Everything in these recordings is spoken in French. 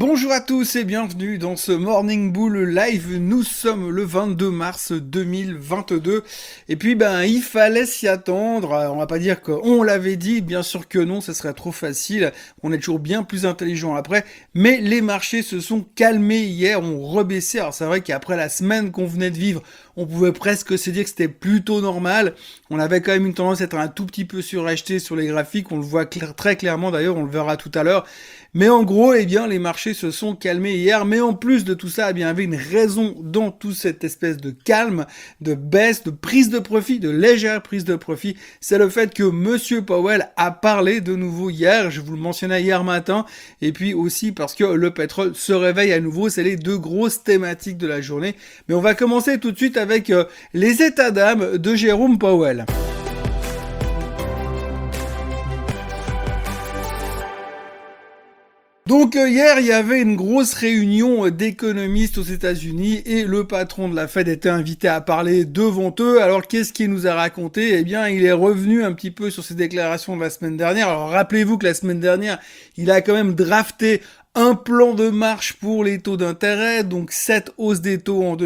Bonjour à tous et bienvenue dans ce Morning Bull Live. Nous sommes le 22 mars 2022 et puis il fallait s'y attendre. On va pas dire qu'on l'avait dit, bien sûr que non, ce serait trop facile. On est toujours bien plus intelligent après, mais les marchés se sont calmés hier, ont rebaissé. Alors c'est vrai qu'après la semaine qu'on venait de vivre, on pouvait presque se dire que c'était plutôt normal. On avait quand même une tendance à être un tout petit peu suracheté sur les graphiques, on le voit très clairement d'ailleurs, on le verra tout à l'heure. Mais en gros, les marchés se sont calmés hier. Mais en plus de tout ça, il y avait une raison dans toute cette espèce de calme, de baisse, de prise de profit, de légère prise de profit. C'est le fait que Monsieur Powell a parlé de nouveau hier. Je vous le mentionnais hier matin. Et puis aussi parce que le pétrole se réveille à nouveau. C'est les deux grosses thématiques de la journée. Mais on va commencer tout de suite avec les états d'âme de Jérôme Powell. Donc hier, il y avait une grosse réunion d'économistes aux États-Unis et le patron de la Fed était invité à parler devant eux. Alors qu'est-ce qu'il nous a raconté? Eh bien, il est revenu un petit peu sur ses déclarations de la semaine dernière. Alors rappelez-vous que la semaine dernière, il a quand même drafté un plan de marche pour les taux d'intérêt, donc 7 hausses des taux en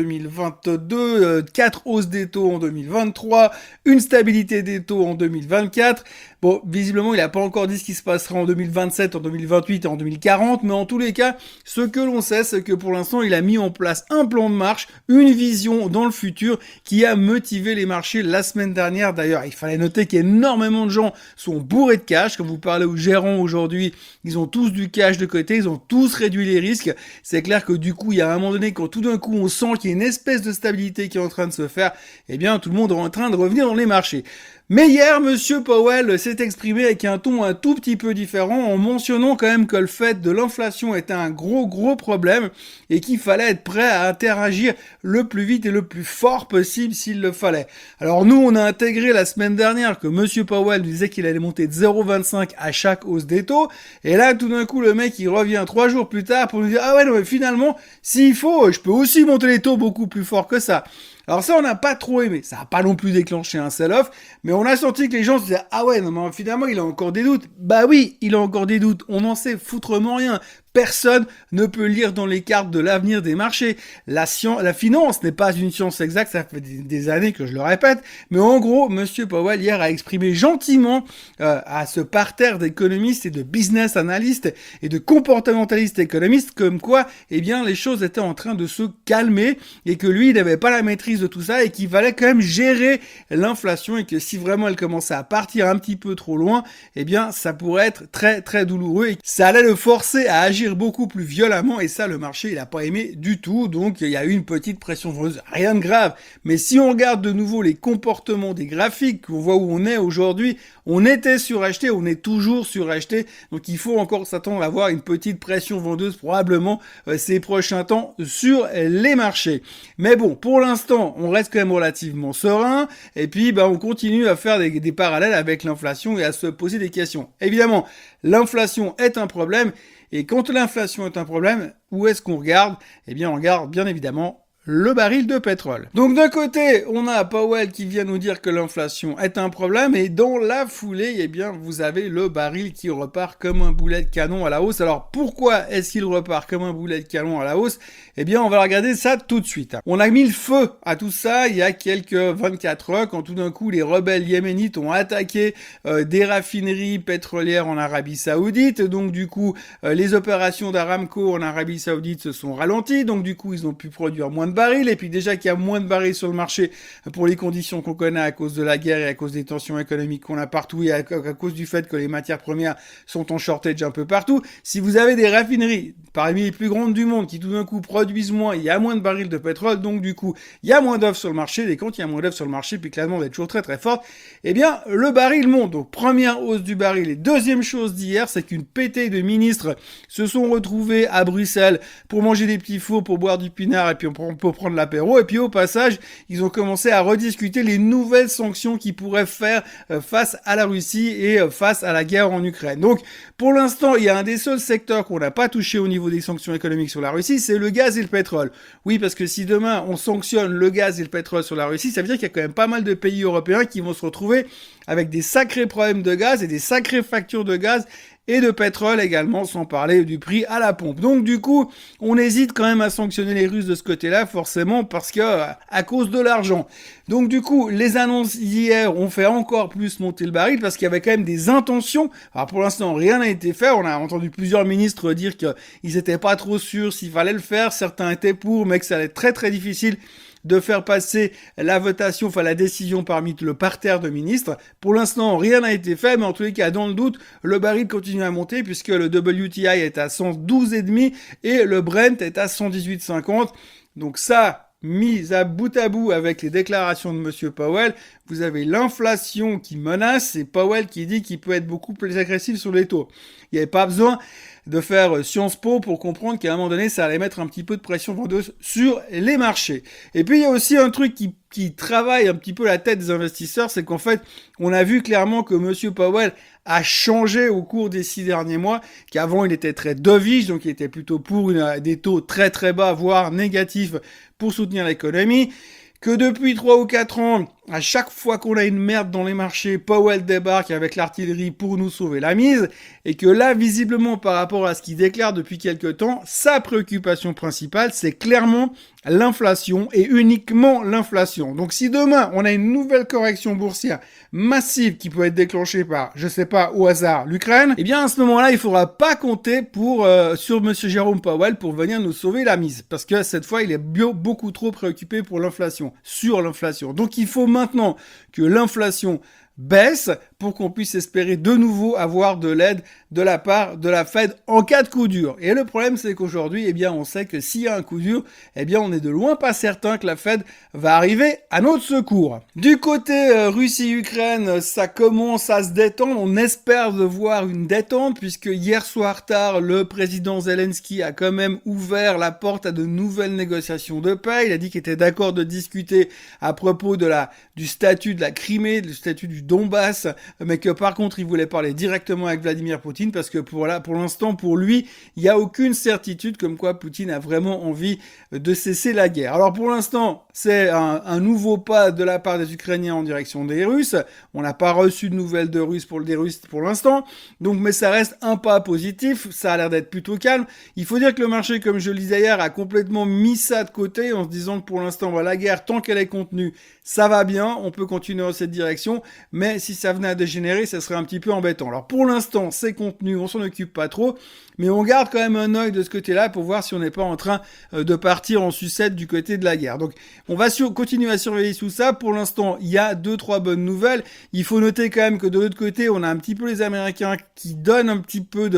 2022, 4 hausses des taux en 2023, une stabilité des taux en 2024. Bon, visiblement, il n'a pas encore dit ce qui se passera en 2027, en 2028 et en 2040, mais en tous les cas, ce que l'on sait, c'est que pour l'instant, il a mis en place un plan de marche, une vision dans le futur qui a motivé les marchés la semaine dernière. D'ailleurs, il fallait noter qu'énormément de gens sont bourrés de cash. Quand vous parlez aux gérants aujourd'hui, ils ont tous du cash de côté, ils ont tous réduit les risques. C'est clair que du coup, il y a un moment donné, quand tout d'un coup, on sent qu'il y a une espèce de stabilité qui est en train de se faire, eh bien, tout le monde est en train de revenir dans les marchés. Mais hier, Monsieur Powell s'est exprimé avec un ton un tout petit peu différent en mentionnant quand même que le fait de l'inflation était un gros problème et qu'il fallait être prêt à interagir le plus vite et le plus fort possible s'il le fallait. Alors nous, on a intégré la semaine dernière que Monsieur Powell disait qu'il allait monter de 0,25 à chaque hausse des taux. Et là, tout d'un coup, le mec, il revient 3 jours plus tard pour nous dire « Ah ouais, non, mais finalement, s'il faut, je peux aussi monter les taux beaucoup plus fort que ça. » Alors ça, on n'a pas trop aimé. Ça n'a pas non plus déclenché un sell-off, mais on a senti que les gens se disaient « Ah ouais, non mais finalement, il a encore des doutes. » Bah oui, il a encore des doutes. On n'en sait foutrement rien. Personne ne peut lire dans les cartes de l'avenir des marchés. La finance n'est pas une science exacte, ça fait des années que je le répète, mais en gros, Monsieur Powell hier a exprimé gentiment à ce parterre d'économistes et de business analystes et de comportementalistes économistes comme quoi, eh bien, les choses étaient en train de se calmer et que lui, il n'avait pas la maîtrise de tout ça et qu'il fallait quand même gérer l'inflation et que si vraiment elle commençait à partir un petit peu trop loin, eh bien, ça pourrait être très douloureux et ça allait le forcer à agir beaucoup plus violemment et ça le marché il a pas aimé du tout, donc il y a eu une petite pression vendeuse, rien de grave, mais si on regarde de nouveau les comportements des graphiques, on voit où on est aujourd'hui, on était suracheté, on est toujours suracheté, donc il faut encore s'attendre à avoir une petite pression vendeuse probablement ces prochains temps sur les marchés. Mais bon, pour l'instant on reste quand même relativement serein et puis on continue à faire des parallèles avec l'inflation et à se poser des questions. Évidemment, l'inflation est un problème. Et quand l'inflation est un problème, où est-ce qu'on regarde? Eh bien, on regarde bien évidemment le baril de pétrole. Donc d'un côté, on a Powell qui vient nous dire que l'inflation est un problème et dans la foulée, eh bien, vous avez le baril qui repart comme un boulet de canon à la hausse. Alors pourquoi est-ce qu'il repart comme un boulet de canon à la hausse? Eh bien, on va regarder ça tout de suite. On a mis le feu à tout ça il y a quelques 24 heures quand tout d'un coup les rebelles yéménites ont attaqué des raffineries pétrolières en Arabie Saoudite. Donc du coup, les opérations d'Aramco en Arabie Saoudite se sont ralenties. Donc du coup, ils ont pu produire moins de barils, et puis déjà qu'il y a moins de barils sur le marché pour les conditions qu'on connaît à cause de la guerre et à cause des tensions économiques qu'on a partout et à cause du fait que les matières premières sont en shortage un peu partout, si vous avez des raffineries parmi les plus grandes du monde qui tout d'un coup produisent moins, il y a moins de barils de pétrole, donc du coup il y a moins d'offres sur le marché, et quand il y a moins d'offres sur le marché puis que la demande est toujours très forte, eh bien le baril monte. Donc première hausse du baril. Et deuxième chose d'hier, c'est qu'une pétée de ministres se sont retrouvés à Bruxelles pour manger des petits fours, pour boire du pinard et puis pour prendre l'apéro, et puis au passage, ils ont commencé à rediscuter les nouvelles sanctions qu'ils pourraient faire face à la Russie et face à la guerre en Ukraine. Donc, pour l'instant, il y a un des seuls secteurs qu'on n'a pas touché au niveau des sanctions économiques sur la Russie, c'est le gaz et le pétrole. Oui, parce que si demain, on sanctionne le gaz et le pétrole sur la Russie, ça veut dire qu'il y a quand même pas mal de pays européens qui vont se retrouver avec des sacrés problèmes de gaz et des sacrées factures de gaz et de pétrole également, sans parler du prix à la pompe. Donc du coup, on hésite quand même à sanctionner les Russes de ce côté-là, forcément, parce que à cause de l'argent. Donc du coup, les annonces d'hier ont fait encore plus monter le baril, parce qu'il y avait quand même des intentions. Alors pour l'instant, rien n'a été fait. On a entendu plusieurs ministres dire qu'ils étaient pas trop sûrs s'il fallait le faire. Certains étaient pour, mais que ça allait être très très difficile de faire passer la votation, enfin la décision parmi le parterre de ministres. Pour l'instant, rien n'a été fait, mais en tous les cas, dans le doute, le baril continue à monter puisque le WTI est à 112,5 et le Brent est à 118,50. Donc ça, mis à bout avec les déclarations de Monsieur Powell, vous avez l'inflation qui menace et Powell qui dit qu'il peut être beaucoup plus agressif sur les taux. Il n'y avait pas besoin de faire Sciences Po pour comprendre qu'à un moment donné, ça allait mettre un petit peu de pression vendeuse sur les marchés. Et puis, il y a aussi un truc qui travaille un petit peu la tête des investisseurs, c'est qu'en fait, on a vu clairement que Monsieur Powell a changé au cours des 6 derniers mois, qu'avant, il était très dovish, donc il était plutôt pour des taux très très bas, voire négatifs pour soutenir l'économie, que depuis 3 ou 4 ans, à chaque fois qu'on a une merde dans les marchés, Powell débarque avec l'artillerie pour nous sauver la mise, et que là, visiblement, par rapport à ce qu'il déclare depuis quelques temps, sa préoccupation principale, c'est clairement l'inflation, et uniquement l'inflation. Donc si demain, on a une nouvelle correction boursière massive qui peut être déclenchée par, je sais pas, au hasard, l'Ukraine, eh bien à ce moment-là, il faudra pas compter sur Monsieur Jérôme Powell pour venir nous sauver la mise, parce que cette fois, il est beaucoup trop préoccupé pour l'inflation, sur l'inflation. Donc il faut maintenant que l'inflation baisse pour qu'on puisse espérer de nouveau avoir de l'aide de la part de la Fed en cas de coup dur. Et le problème, c'est qu'aujourd'hui, eh bien, on sait que s'il y a un coup dur, eh bien, on est de loin pas certain que la Fed va arriver à notre secours. Du côté Russie-Ukraine, ça commence à se détendre. On espère de voir une détente puisque hier soir tard, le président Zelensky a quand même ouvert la porte à de nouvelles négociations de paix. Il a dit qu'il était d'accord de discuter à propos du statut de la Crimée, du statut du Donbass, mais que par contre, il voulait parler directement avec Vladimir Poutine parce que pour l'instant, pour lui, il n'y a aucune certitude comme quoi Poutine a vraiment envie de cesser la guerre. Alors pour l'instant, c'est un nouveau pas de la part des Ukrainiens en direction des Russes. On n'a pas reçu de nouvelles des Russes pour l'instant, donc mais ça reste un pas positif. Ça a l'air d'être plutôt calme. Il faut dire que le marché, comme je le disais hier, a complètement mis ça de côté en se disant que pour l'instant, la guerre, tant qu'elle est contenue, ça va bien, on peut continuer dans cette direction, mais si ça venait à dégénérer, ça serait un petit peu embêtant. Alors pour l'instant, c'est contenu, on s'en occupe pas trop, mais on garde quand même un œil de ce côté-là pour voir si on n'est pas en train de partir en sucette du côté de la guerre. Donc on va continuer à surveiller tout ça. Pour l'instant, il y a 2-3 bonnes nouvelles. Il faut noter quand même que de l'autre côté, on a un petit peu les Américains qui donnent un petit peu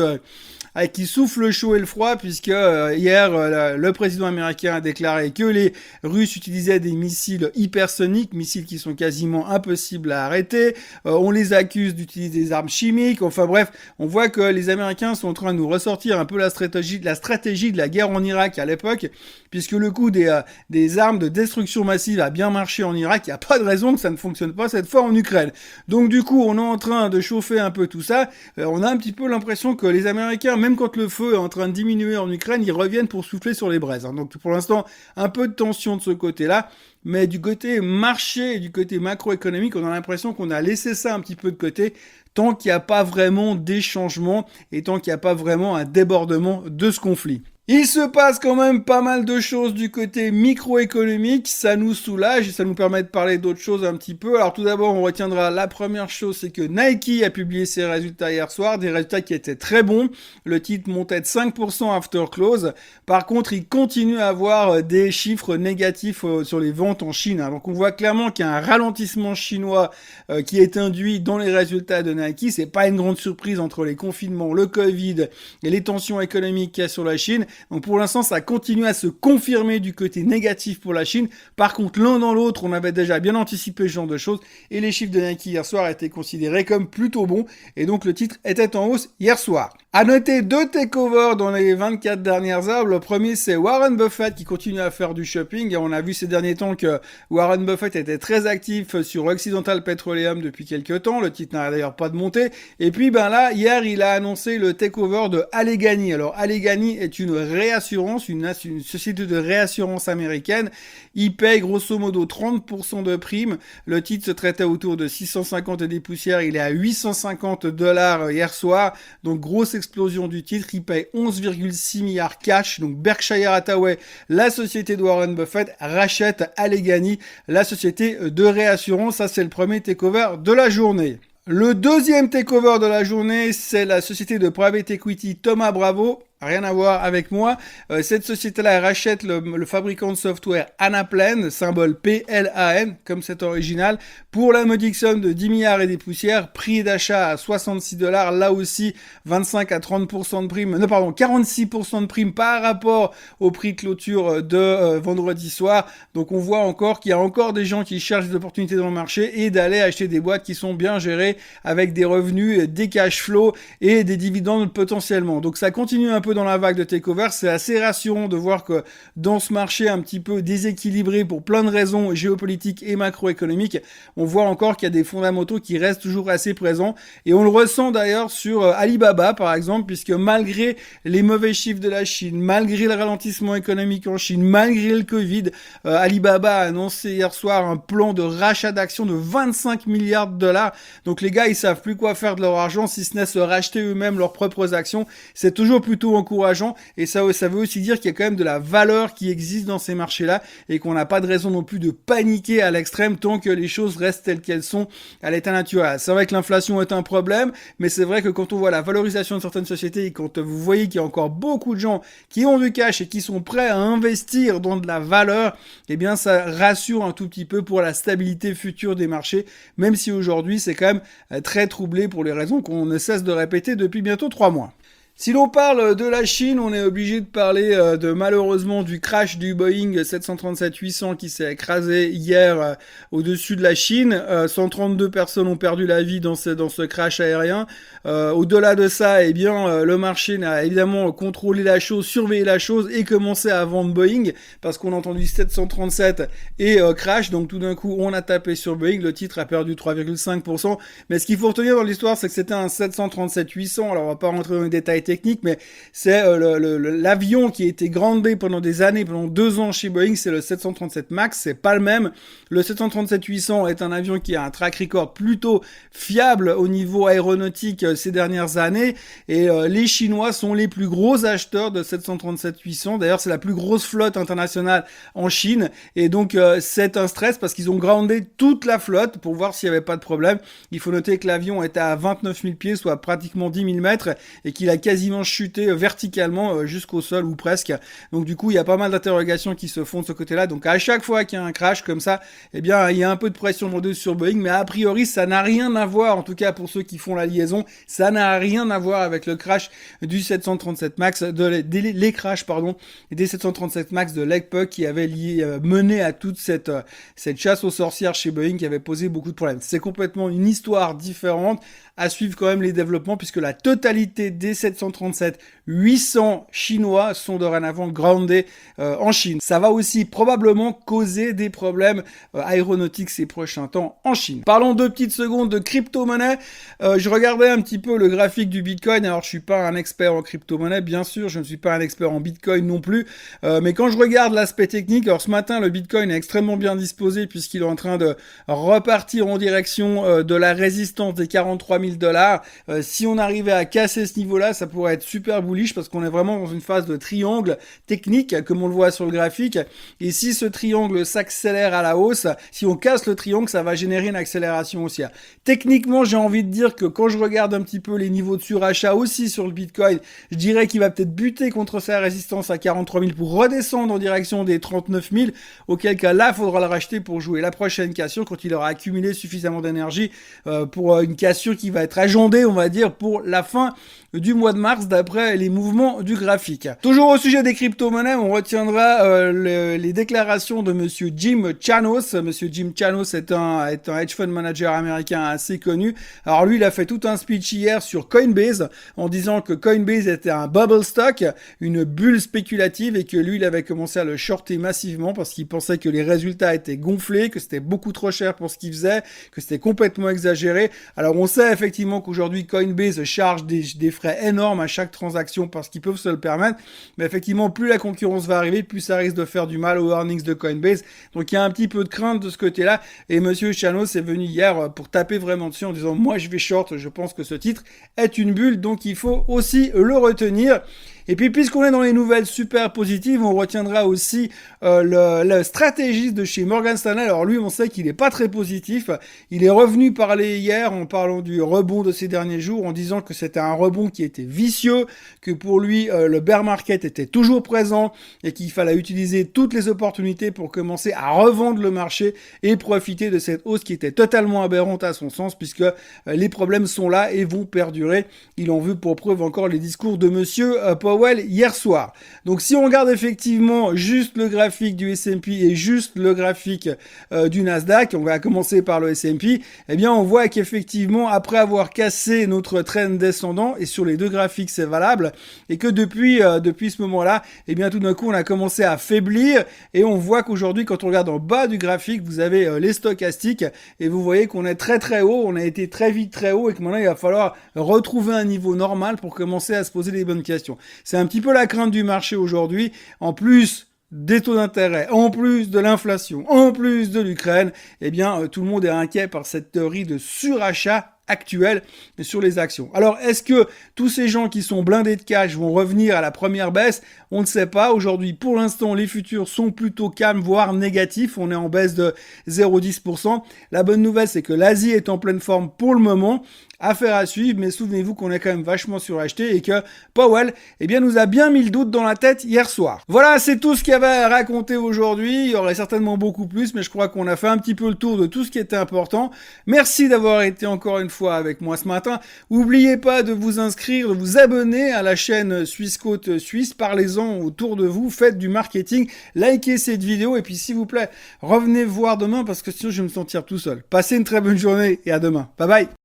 qui souffle le chaud et le froid, puisque hier, le président américain a déclaré que les Russes utilisaient des missiles hypersoniques, missiles qui sont quasiment impossibles à arrêter. On les accuse d'utiliser des armes chimiques. Enfin bref, on voit que les Américains sont en train de nous ressortir un peu la stratégie de la guerre en Irak à l'époque, puisque le coup des armes de destruction massive a bien marché en Irak. Il n'y a pas de raison que ça ne fonctionne pas cette fois en Ukraine. Donc du coup, on est en train de chauffer un peu tout ça. On a un petit peu l'impression que les Américains, même quand le feu est en train de diminuer en Ukraine, ils reviennent pour souffler sur les braises. Donc pour l'instant, un peu de tension de ce côté-là, mais du côté marché et du côté macroéconomique, on a l'impression qu'on a laissé ça un petit peu de côté, tant qu'il n'y a pas vraiment des changements et tant qu'il n'y a pas vraiment un débordement de ce conflit. Il se passe quand même pas mal de choses du côté microéconomique, ça nous soulage et ça nous permet de parler d'autres choses un petit peu. Alors tout d'abord, on retiendra la première chose, c'est que Nike a publié ses résultats hier soir, des résultats qui étaient très bons. Le titre montait de 5% after close. Par contre, il continue à avoir des chiffres négatifs sur les ventes en Chine. Donc on voit clairement qu'il y a un ralentissement chinois qui est induit dans les résultats de Nike. C'est pas une grande surprise entre les confinements, le Covid et les tensions économiques qu'il y a sur la Chine. Donc pour l'instant, ça continue à se confirmer du côté négatif pour la Chine. Par contre, l'un dans l'autre, on avait déjà bien anticipé ce genre de choses. Et les chiffres de Nike hier soir étaient considérés comme plutôt bons. Et donc le titre était en hausse hier soir. À noter 2 takeovers dans les 24 dernières heures. Le premier, c'est Warren Buffett qui continue à faire du shopping. Et on a vu ces derniers temps que Warren Buffett était très actif sur Occidental Petroleum depuis quelques temps. Le titre n'a d'ailleurs pas de montée. Et puis là, hier, il a annoncé le takeover de Allegheny. Alors Allegheny est une réassurance, une société de réassurance américaine. Il paye grosso modo 30% de primes. Le titre se traitait autour de 650 et des poussières. Il est à $850 hier soir. Donc grosse explosion du titre. Il paye 11,6 milliards cash. Donc Berkshire Hathaway, la société de Warren Buffett, rachète Allegheny, la société de réassurance. Ça, c'est le premier takeover de la journée. Le deuxième takeover de la journée, c'est la société de private equity Thoma Bravo. Rien à voir avec moi. Cette société-là rachète le fabricant de software Anaplan, symbole PLAN, comme c'est original, pour la modique somme de 10 milliards et des poussières, prix d'achat à $66, là aussi 25 à 30% de prime, 46% de prime par rapport au prix de clôture de vendredi soir. Donc on voit encore qu'il y a encore des gens qui cherchent des opportunités dans le marché et d'aller acheter des boîtes qui sont bien gérées avec des revenus, des cash flows et des dividendes potentiellement. Donc ça continue un peu dans la vague de takeover. C'est assez rassurant de voir que dans ce marché un petit peu déséquilibré pour plein de raisons géopolitiques et macroéconomiques, on voit encore qu'il y a des fondamentaux qui restent toujours assez présents, et on le ressent d'ailleurs sur Alibaba par exemple, puisque malgré les mauvais chiffres de la Chine, malgré le ralentissement économique en Chine, malgré le Covid, Alibaba a annoncé hier soir un plan de rachat d'actions de 25 milliards de dollars. Donc les gars, ils savent plus quoi faire de leur argent si ce n'est se racheter eux-mêmes leurs propres actions. C'est toujours plutôt encourageant, et ça veut aussi dire qu'il y a quand même de la valeur qui existe dans ces marchés-là et qu'on n'a pas de raison non plus de paniquer à l'extrême tant que les choses restent telles qu'elles sont à l'état naturel. C'est vrai que l'inflation est un problème, mais c'est vrai que quand on voit la valorisation de certaines sociétés et quand vous voyez qu'il y a encore beaucoup de gens qui ont du cash et qui sont prêts à investir dans de la valeur, eh bien ça rassure un tout petit peu pour la stabilité future des marchés, même si aujourd'hui c'est quand même très troublé pour les raisons qu'on ne cesse de répéter depuis bientôt 3 mois. Si l'on parle de la Chine, on est obligé de parler malheureusement du crash du Boeing 737-800 qui s'est écrasé hier au-dessus de la Chine. 132 personnes ont perdu la vie dans ce crash aérien. Au-delà de ça, eh bien, le marché n'a évidemment contrôlé la chose, surveillé la chose et commencé à vendre Boeing parce qu'on a entendu 737 et crash. Donc tout d'un coup, on a tapé sur Boeing. Le titre a perdu 3,5%. Mais ce qu'il faut retenir dans l'histoire, c'est que c'était un 737-800. Alors on va pas rentrer dans les détails technique, mais c'est l'avion qui a été groundé pendant des années, pendant 2 ans chez Boeing, c'est le 737 MAX, c'est pas le même. Le 737-800 est un avion qui a un track record plutôt fiable au niveau aéronautique ces dernières années, et les Chinois sont les plus gros acheteurs de 737-800. D'ailleurs, c'est la plus grosse flotte internationale en Chine, et donc c'est un stress parce qu'ils ont groundé toute la flotte pour voir s'il n'y avait pas de problème. Il faut noter que l'avion était à 29 000 pieds, soit pratiquement 10 000 mètres, et qu'il a quasiment chuté verticalement jusqu'au sol ou presque. Donc du coup, il y a pas mal d'interrogations qui se font de ce côté-là. Donc à chaque fois qu'il y a un crash comme ça, eh bien, il y a un peu de pression mondeuse sur Boeing, mais a priori, ça n'a rien à voir, en tout cas pour ceux qui font la liaison, ça n'a rien à voir avec le crash du 737 MAX, les crashs, des 737 MAX de Legpuck qui avaient mené à toute cette chasse aux sorcières chez Boeing qui avait posé beaucoup de problèmes. C'est complètement une histoire différente. À suivre quand même les développements puisque la totalité des 737-800 chinois sont dorénavant groundés en Chine. Ça va aussi probablement causer des problèmes aéronautiques ces prochains temps en Chine. Parlons 2 petites secondes de crypto-monnaie. Je regardais un petit peu le graphique du Bitcoin. Alors je suis pas un expert en crypto-monnaie, bien sûr, je ne suis pas un expert en Bitcoin non plus, mais quand je regarde l'aspect technique, alors ce matin le Bitcoin est extrêmement bien disposé puisqu'il est en train de repartir en direction de la résistance des 43 000 $. Si on arrivait à casser ce niveau-là, ça pourrait être super bullish parce qu'on est vraiment dans une phase de triangle technique, comme on le voit sur le graphique. Et si ce triangle s'accélère à la hausse, si on casse le triangle, ça va générer une accélération haussière. Techniquement, j'ai envie de dire que quand je regarde un petit peu les niveaux de surachat aussi sur le Bitcoin, je dirais qu'il va peut-être buter contre sa résistance à 43 000 pour redescendre en direction des 39 000, auquel cas là, il faudra le racheter pour jouer la prochaine cassure quand il aura accumulé suffisamment d'énergie pour une cassure qui va être agendée, on va dire, pour la fin du mois de mars d'après les mouvements du graphique. Toujours au sujet des crypto-monnaies, on retiendra les déclarations de monsieur Jim Chanos. Monsieur Jim Chanos est un hedge fund manager américain assez connu. Alors lui, il a fait tout un speech hier sur Coinbase en disant que Coinbase était un bubble stock, une bulle spéculative, et que lui, il avait commencé à le shorter massivement parce qu'il pensait que les résultats étaient gonflés, que c'était beaucoup trop cher pour ce qu'il faisait, que c'était complètement exagéré. Alors on sait effectivement qu'aujourd'hui Coinbase charge des frais énormes énorme à chaque transaction parce qu'ils peuvent se le permettre. Mais effectivement, plus la concurrence va arriver, plus ça risque de faire du mal aux earnings de Coinbase. Donc il y a un petit peu de crainte de ce côté-là. Et Monsieur Chanos est venu hier pour taper vraiment dessus en disant moi je vais short, je pense que ce titre est une bulle, donc il faut aussi le retenir. Et puis, puisqu'on est dans les nouvelles super positives, on retiendra aussi le stratégiste de chez Morgan Stanley. Alors lui, on sait qu'il n'est pas très positif. Il est revenu parler hier en parlant du rebond de ces derniers jours, en disant que c'était un rebond qui était vicieux, que pour lui, le bear market était toujours présent et qu'il fallait utiliser toutes les opportunités pour commencer à revendre le marché et profiter de cette hausse qui était totalement aberrante à son sens, puisque les problèmes sont là et vont perdurer. Il en veut pour preuve encore les discours de Monsieur Powell hier soir. Donc si on regarde effectivement juste le graphique du S&P et juste le graphique du Nasdaq, on va commencer par le S&P, eh bien on voit qu'effectivement après avoir cassé notre trend descendant, et sur les deux graphiques c'est valable, et que depuis ce moment-là, eh bien tout d'un coup on a commencé à faiblir, et on voit qu'aujourd'hui quand on regarde en bas du graphique, vous avez les stochastiques, et vous voyez qu'on est très très haut, on a été très vite très haut, et que maintenant il va falloir retrouver un niveau normal pour commencer à se poser les bonnes questions. C'est un petit peu la crainte du marché aujourd'hui, en plus des taux d'intérêt, en plus de l'inflation, en plus de l'Ukraine, eh bien tout le monde est inquiet par cette théorie de surachat actuel sur les actions. Alors, est-ce que tous ces gens qui sont blindés de cash vont revenir à la première baisse? On ne sait pas. Aujourd'hui, pour l'instant, les futurs sont plutôt calmes, voire négatifs. On est en baisse de 0,10%. La bonne nouvelle, c'est que l'Asie est en pleine forme pour le moment. Affaire à suivre, mais souvenez-vous qu'on est quand même vachement suracheté et que Powell, eh bien, nous a bien mis le doute dans la tête hier soir. Voilà, c'est tout ce qu'il y avait à raconter aujourd'hui. Il y aurait certainement beaucoup plus, mais je crois qu'on a fait un petit peu le tour de tout ce qui était important. Merci d'avoir été encore une fois avec moi ce matin. N'oubliez pas de vous inscrire, de vous abonner à la chaîne Suisse Côte Suisse. Parlez-en autour de vous, faites du marketing, likez cette vidéo et puis s'il vous plaît, revenez voir demain parce que sinon je vais me sentir tout seul. Passez une très bonne journée et à demain. Bye bye.